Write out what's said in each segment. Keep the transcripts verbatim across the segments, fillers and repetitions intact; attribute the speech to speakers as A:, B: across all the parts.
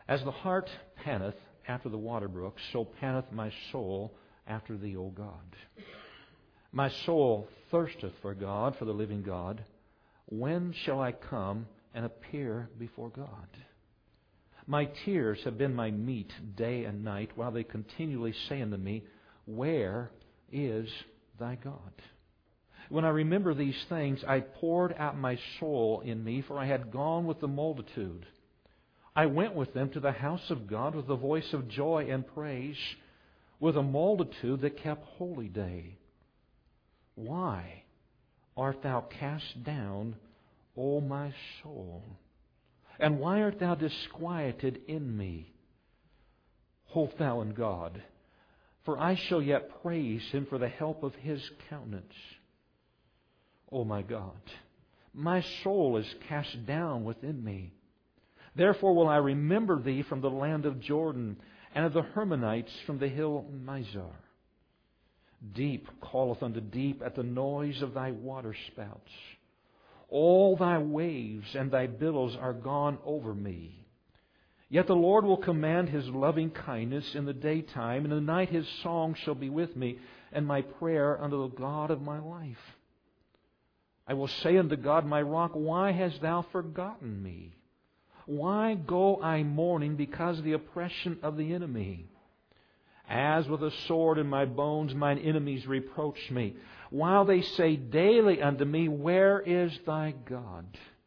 A: As the hart panteth after the water brooks, so panteth my soul after Thee, O God. My soul thirsteth for God, for the living God. When shall I come and appear before God? My tears have been my meat day and night, while they continually say unto me, Where is Thy God? When I remember these things, I poured out my soul in me, for I had gone with the multitude. I went with them to the house of God with the voice of joy and praise, with a multitude that kept holy day. Why art thou cast down, O my soul? And why art thou disquieted in me? Hope thou in God, for I shall yet praise Him for the help of His countenance. O my God, my soul is cast down within me. Therefore will I remember Thee from the land of Jordan, and of the Hermonites from the hill Mizar. Deep calleth unto deep at the noise of Thy waterspouts. All Thy waves and Thy billows are gone over me. Yet the Lord will command His loving kindness in the daytime, and in the night His song shall be with me, and my prayer unto the God of my life. I will say unto God, my rock, Why hast Thou forgotten me? Why go I mourning because of the oppression of the enemy? As with a sword in my bones mine enemies reproach me, while they say daily unto me, Where is Thy God?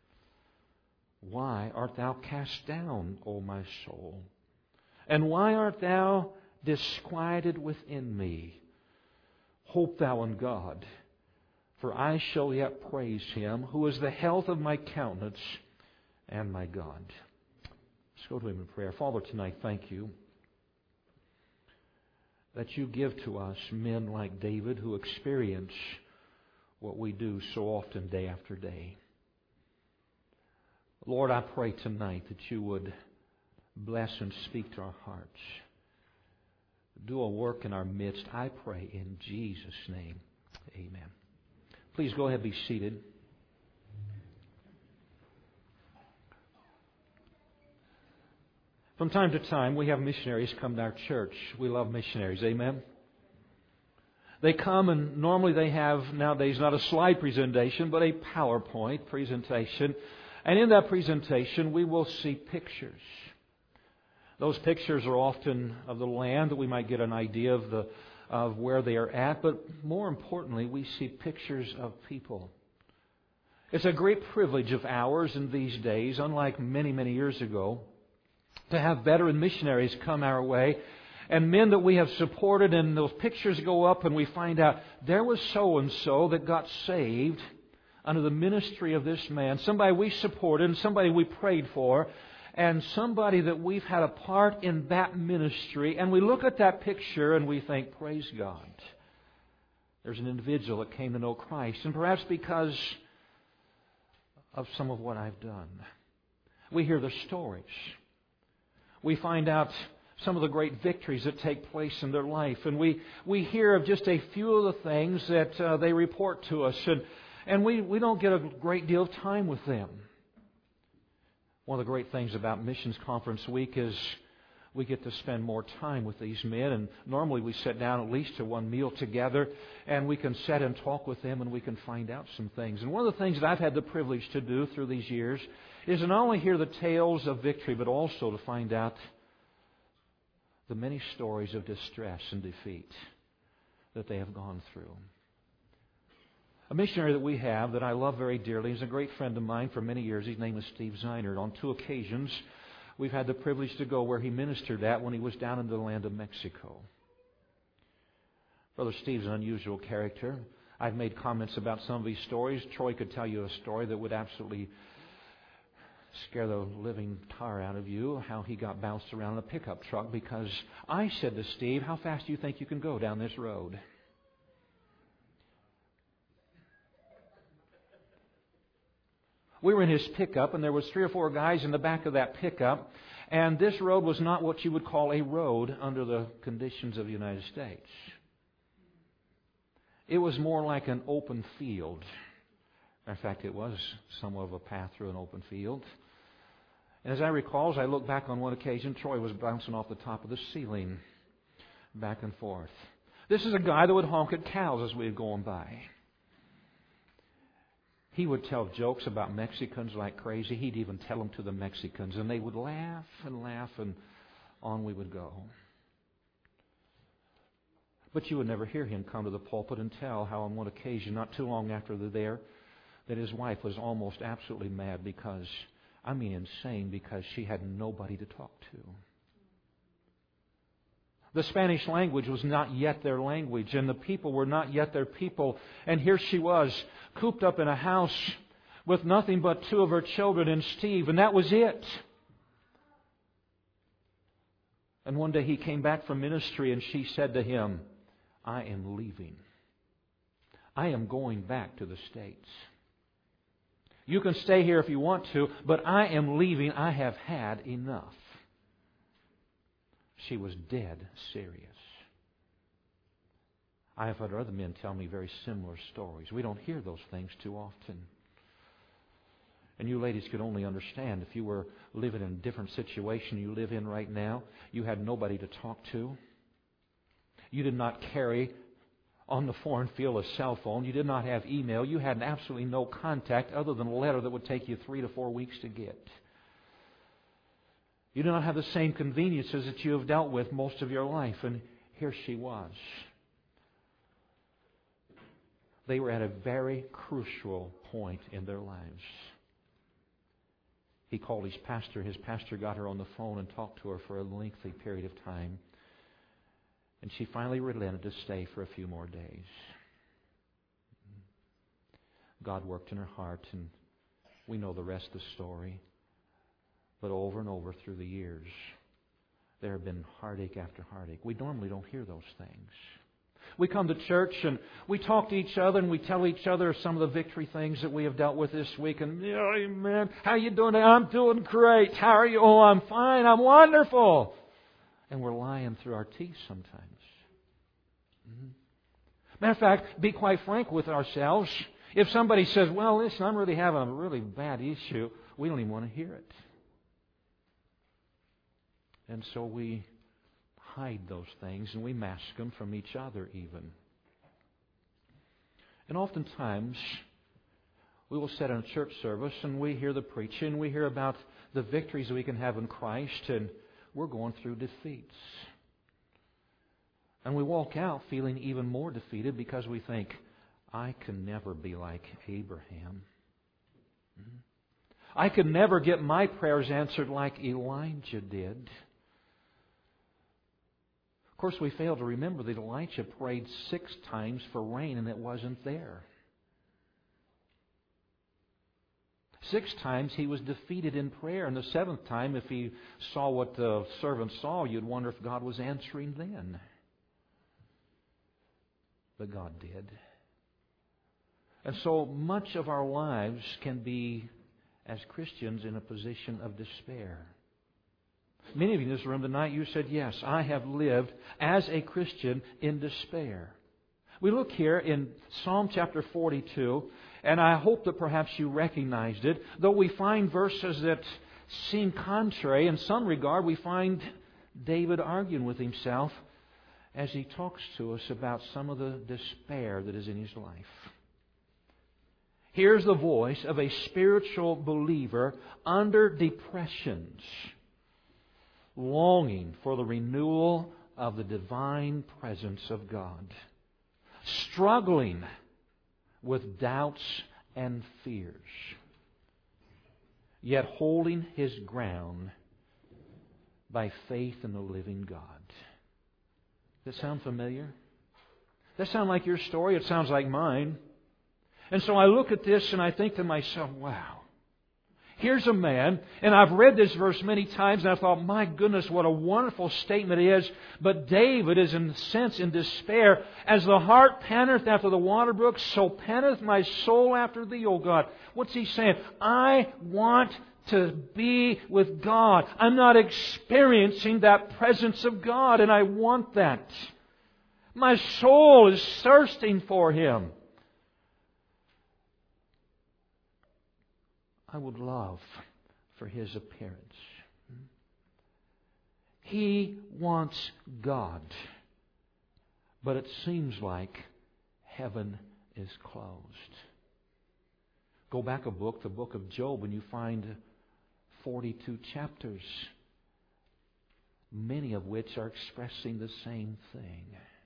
A: Why art thou cast down, O my soul? And why art thou disquieted within me? Hope thou in God, for I shall yet praise Him, who is the health of my countenance and my God. Let's go to Him in prayer. Father, tonight, thank You that You give to us men like David who experience what we do so often day after day. Lord, I pray tonight that You would bless and speak to our hearts. Do a work in our midst, I pray in Jesus' name. Amen. Please go ahead and be seated. From time to time, we have missionaries come to our church. We love missionaries. Amen? They come, and normally they have, nowadays, not a slide presentation, but a PowerPoint presentation. And in that presentation, we will see pictures. Those pictures are often of the land, that we might get an idea of the of where they are at. But more importantly, we see pictures of people. It's a great privilege of ours in these days, unlike many, many years ago, to have veteran missionaries come our way, and men that we have supported, and those pictures go up and we find out there was so-and-so that got saved under the ministry of this man, somebody we supported and somebody we prayed for, and somebody that we've had a part in that ministry. And we look at that picture and we think, praise God, there's an individual that came to know Christ, and perhaps because of some of what I've done. We hear the stories. We find out some of the great victories that take place in their life. And we, we hear of just a few of the things that uh, they report to us. And, and we, we don't get a great deal of time with them. One of the great things about Missions Conference Week is we get to spend more time with these men. And normally we sit down at least to one meal together, and we can sit and talk with them, and we can find out some things. And one of the things that I've had the privilege to do through these years is to not only hear the tales of victory, but also to find out the many stories of distress and defeat that they have gone through. A missionary that we have that I love very dearly is a great friend of mine for many years. His name is Steve Zeinert. On two occasions, we've had the privilege to go where he ministered at when he was down in the land of Mexico. Brother Steve's an unusual character. I've made comments about some of these stories. Troy could tell you a story that would absolutely scare the living tar out of you, how he got bounced around in a pickup truck because I said to Steve, how fast do you think you can go down this road? We were in his pickup, and there was three or four guys in the back of that pickup, and this road was not what you would call a road under the conditions of the United States. It was more like an open field. In fact, it was somewhat of a path through an open field. And as I recall, as I look back on one occasion, Troy was bouncing off the top of the ceiling, back and forth. This is a guy that would honk at cows as we were going by. He would tell jokes about Mexicans like crazy. He'd even tell them to the Mexicans, and they would laugh and laugh, and on we would go. But you would never hear him come to the pulpit and tell how on one occasion, not too long after they're there, that his wife was almost absolutely mad because, I mean insane, because she had nobody to talk to. The Spanish language was not yet their language, and the people were not yet their people. And here she was, cooped up in a house with nothing but two of her children and Steve, and that was it. And one day he came back from ministry, and she said to him, I am leaving. I am going back to the States. You can stay here if you want to, but I am leaving. I have had enough. She was dead serious. I have heard other men tell me very similar stories. We don't hear those things too often. And you ladies could only understand if you were living in a different situation you live in right now. You had nobody to talk to. You did not carry on the foreign field a cell phone. You did not have email. You had absolutely no contact other than a letter that would take you three to four weeks to get. You do not have the same conveniences that you have dealt with most of your life. And here she was. They were at a very crucial point in their lives. He called his pastor. His pastor got her on the phone and talked to her for a lengthy period of time. And she finally relented to stay for a few more days. God worked in her heart, and we know the rest of the story. But over and over through the years, there have been heartache after heartache. We normally don't hear those things. We come to church and we talk to each other and we tell each other some of the victory things that we have dealt with this week. And, yeah, amen. How you doing? I'm doing great. How are you? Oh, I'm fine. I'm wonderful. And we're lying through our teeth sometimes. Mm-hmm. Matter of fact, be quite frank with ourselves. If somebody says, well, listen, I'm really having a really bad issue, we don't even want to hear it. And so we hide those things and we mask them from each other even. And oftentimes, we will sit in a church service and we hear the preaching, we hear about the victories we can have in Christ, and we're going through defeats. And we walk out feeling even more defeated because we think, I can never be like Abraham. I could never get my prayers answered like Elijah did. Of course, we fail to remember that Elijah prayed six times for rain and it wasn't there. Six times he was defeated in prayer. And the seventh time, if he saw what the servant saw, you'd wonder if God was answering then. But God did. And so much of our lives can be, as Christians, in a position of despair. Many of you in this room tonight, you said, yes, I have lived as a Christian in despair. We look here in Psalm chapter forty-two, and I hope that perhaps you recognized it. Though we find verses that seem contrary, in some regard we find David arguing with himself as he talks to us about some of the despair that is in his life. Here's the voice of a spiritual believer under depressions, longing for the renewal of the divine presence of God, struggling with doubts and fears, yet holding his ground by faith in the living God. Does that sound familiar? Does that sound like your story? It sounds like mine. And so I look at this and I think to myself, wow. Here's a man, and I've read this verse many times, and I thought, my goodness, what a wonderful statement it is. But David is, in a sense, in despair. As the hart panteth after the water brook, so panteth my soul after Thee, O God. What's he saying? I want to be with God. I'm not experiencing that presence of God, and I want that. My soul is thirsting for Him. I would love for His appearance. He wants God. But it seems like heaven is closed. Go back a book, the book of Job, and you find forty-two chapters, many of which are expressing the same thing.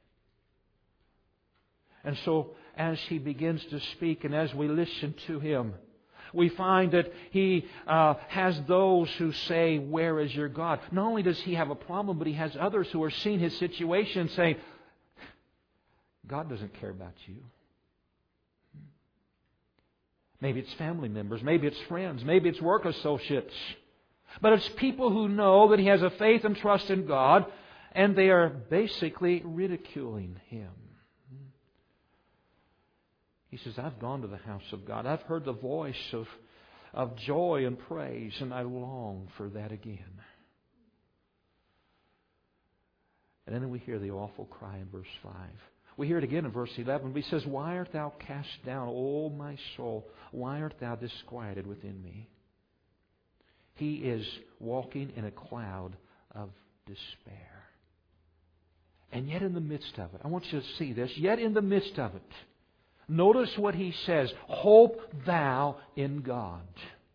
A: And so, as he begins to speak and as we listen to him, we find that he uh, has those who say, "Where is your God?" Not only does he have a problem, but he has others who are seeing his situation saying, "God doesn't care about you." Maybe it's family members, maybe it's friends, maybe it's work associates. But it's people who know that he has a faith and trust in God, and they are basically ridiculing him. He says, "I've gone to the house of God. I've heard the voice of, of joy and praise, and I long for that again." And then we hear the awful cry in verse five. We hear it again in verse eleven. But he says, "Why art thou cast down, O my soul? Why art thou disquieted within me?" He is walking in a cloud of despair. And yet in the midst of it, I want you to see this, yet in the midst of it, notice what he says, "Hope thou in God.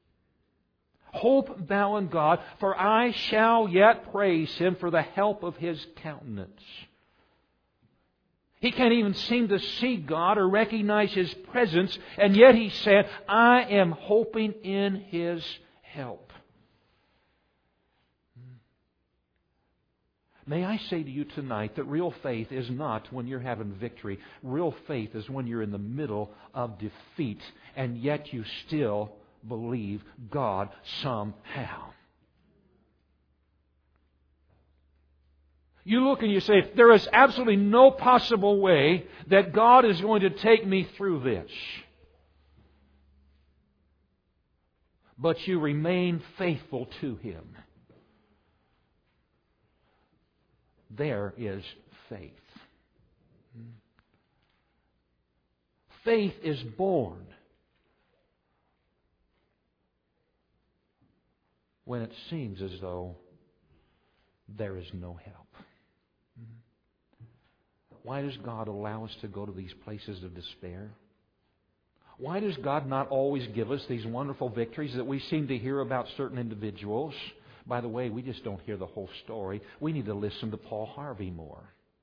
A: Hope thou in God, for I shall yet praise Him for the help of His countenance." He can't even seem to see God or recognize His presence, and yet he said, "I am hoping in His help." May I say to you tonight that real faith is not when you're having victory. Real faith is when you're in the middle of defeat, and yet you still believe God somehow. You look and you say, "There is absolutely no possible way that God is going to take me through this." But you remain faithful to Him. There is faith. Faith is born when it seems as though there is no help. Why does God allow us to go to these places of despair? Why does God not always give us these wonderful victories that we seem to hear about certain individuals? By the way, we just don't hear the whole story. We need to listen to Paul Harvey more.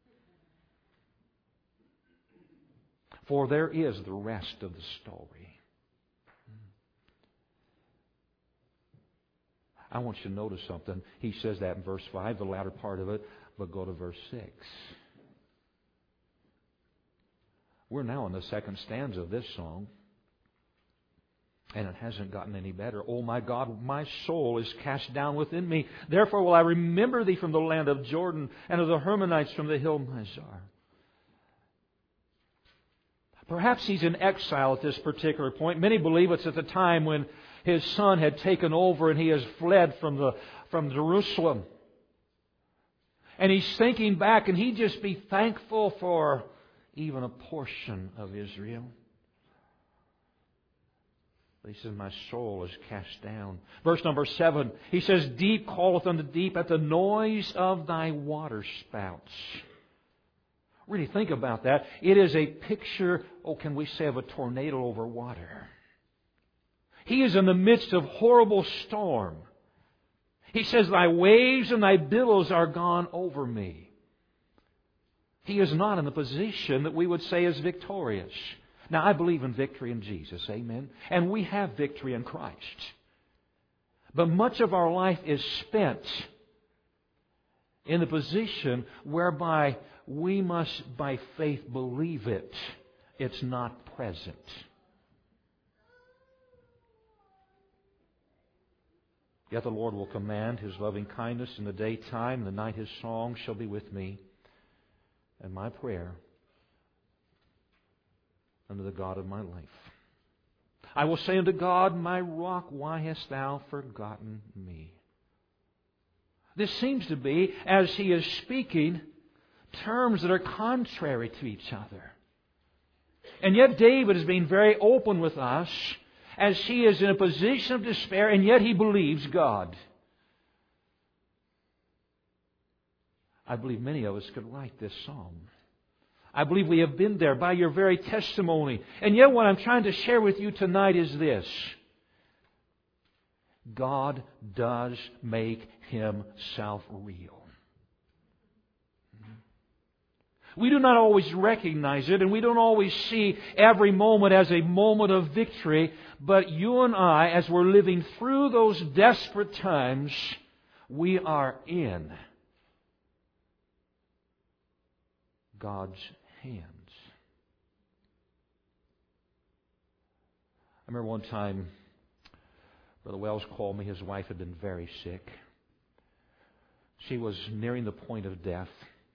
A: For there is the rest of the story. I want you to notice something. He says that in verse five, the latter part of it, but go to verse six. We're now in the second stanza of this song, and it hasn't gotten any better. "Oh my God, my soul is cast down within me. Therefore will I remember Thee from the land of Jordan, and of the Hermonites from the hill Mizar." Perhaps he's in exile at this particular point. Many believe it's at the time when his son had taken over and he has fled from the from Jerusalem. And he's thinking back, and he'd just be thankful for even a portion of Israel. He says, "My soul is cast down." Verse number seven, he says, "Deep calleth unto deep at the noise of Thy waterspouts." Really think about that. It is a picture, oh, can we say, of a tornado over water. He is in the midst of horrible storm. He says, "Thy waves and Thy billows are gone over me." He is not in the position that we would say is victorious. Now, I believe in victory in Jesus, amen? And we have victory in Christ. But much of our life is spent in the position whereby we must, by faith, believe it. It's not present. Yet the Lord will command His loving kindness in the daytime, and the night His song shall be with me. And my prayer unto the God of my life. I will say unto God, "My rock, why hast Thou forgotten me?" This seems to be, as he is speaking, terms that are contrary to each other. And yet David is being very open with us as he is in a position of despair, and yet he believes God. I believe many of us could write this psalm. I believe we have been there by your very testimony. And yet what I'm trying to share with you tonight is this. God does make Himself real. We do not always recognize it, and we don't always see every moment as a moment of victory. But you and I, as we're living through those desperate times, we are in God's hands. I remember one time, Brother Wells called me. His wife had been very sick. She was nearing the point of death.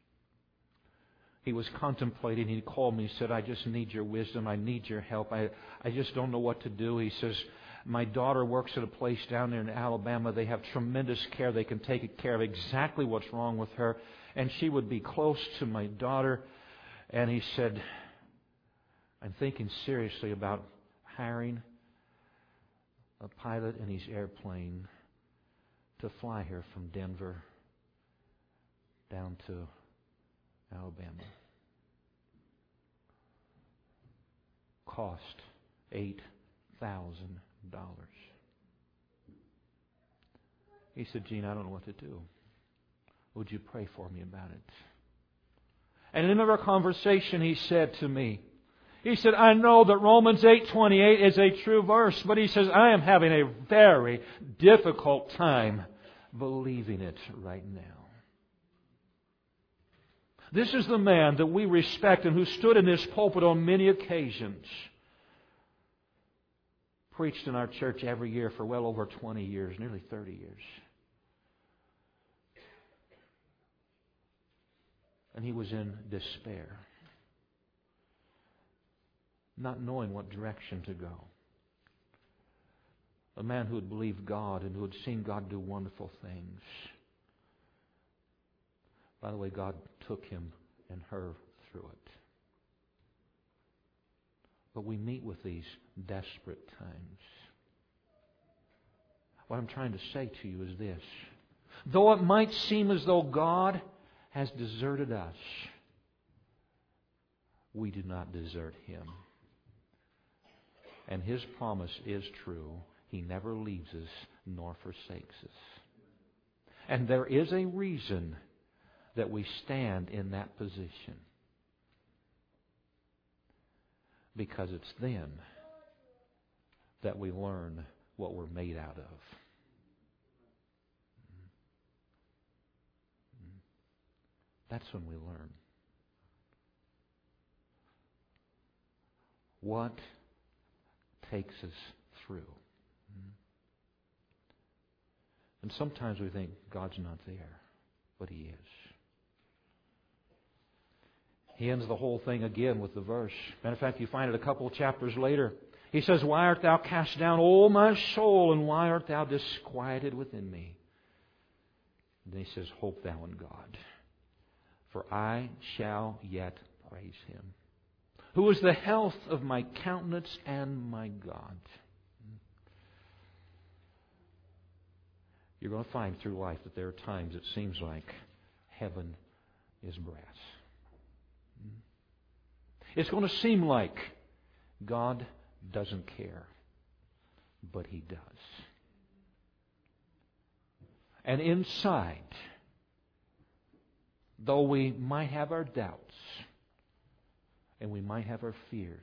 A: He was contemplating. He called me and said, I just need your wisdom. I need your help. I, I just don't know what to do. He says, my daughter works at a place down there in Alabama. They have tremendous care. They can take care of exactly what's wrong with her. And she would be close to my daughter. And he said, I'm thinking seriously about hiring a pilot in his airplane to fly her from Denver down to Alabama. Cost eight thousand dollars. He said, Gene, I don't know what to do. Would you pray for me about it? And in our conversation, he said to me, he said, I know that Romans eight twenty-eight is a true verse, but he says, I am having a very difficult time believing it right now. This is the man that we respect and who stood in this pulpit on many occasions. Preached in our church every year for well over twenty years, nearly thirty years. And he was in despair, not knowing what direction to go. A man who had believed God and who had seen God do wonderful things. By the way, God took him and her through it. But we meet with these desperate times. What I'm trying to say to you is this. Though it might seem as though God has deserted us, we do not desert Him. And His promise is true. He never leaves us nor forsakes us. And there is a reason that we stand in that position. Because it's then that we learn what we're made out of. That's when we learn. What takes us through. And sometimes we think God's not there, but He is. He ends the whole thing again with the verse. Matter of fact, you find it a couple of chapters later. He says, why art thou cast down, O my soul, and why art thou disquieted within me? And then he says, hope thou in God, for I shall yet praise Him, who is the health of my countenance and my God. You're going to find through life that there are times it seems like heaven is brass. It's going to seem like God doesn't care, but He does. And inside, though we might have our doubts and we might have our fears,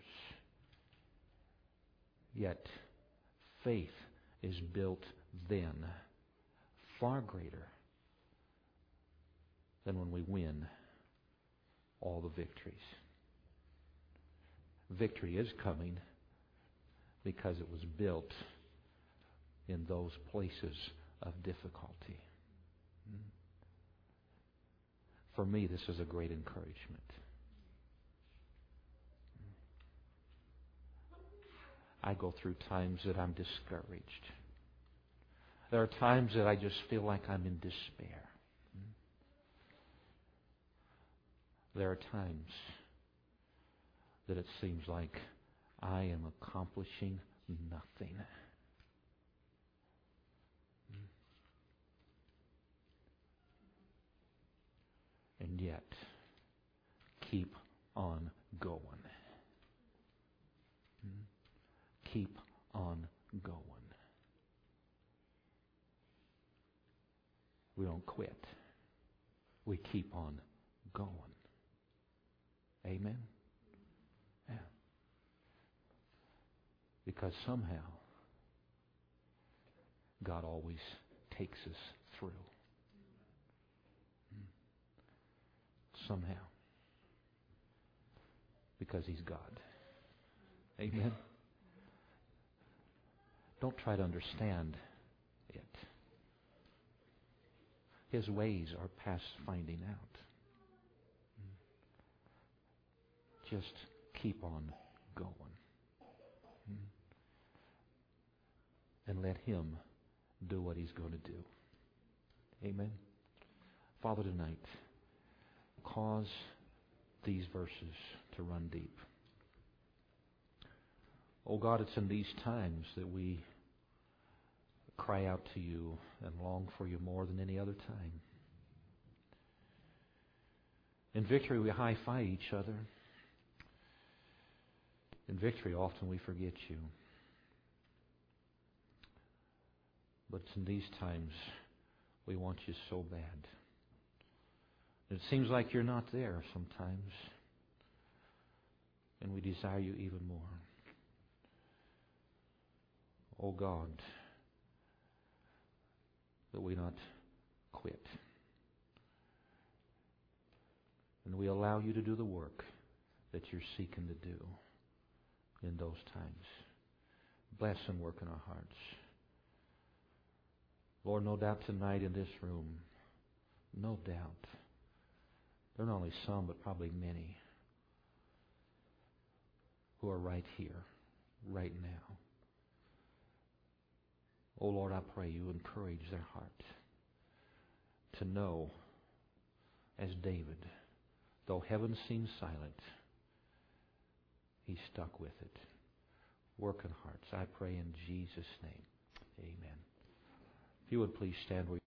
A: yet faith is built then far greater than when we win all the victories. Victory is coming because it was built in those places of difficulty. For me, this is a great encouragement. I go through times that I'm discouraged. There are times that I just feel like I'm in despair. There are times that it seems like I am accomplishing nothing. And yet, keep on going. Keep on going. We don't quit. We keep on going. Amen? Yeah. Because somehow, God always takes us through. Somehow. Because He's God. Amen? Don't try to understand it. His ways are past finding out. Just keep on going. And let Him do what He's going to do. Amen? Father, tonight, cause these verses to run deep. Oh God, it's in these times that we cry out to You and long for You more than any other time. In victory, we high-five each other. In victory, often we forget You. But it's in these times we want You so bad. It seems like You're not there sometimes. And we desire You even more. Oh God, that we not quit. And we allow You to do the work that You're seeking to do in those times. Bless and work in our hearts. Lord, no doubt tonight in this room, no doubt, there are not only some, but probably many who are right here, right now. Oh Lord, I pray You encourage their heart to know, as David, though heaven seems silent, he stuck with it. Work in hearts. I pray in Jesus' name. Amen. If you would please stand where you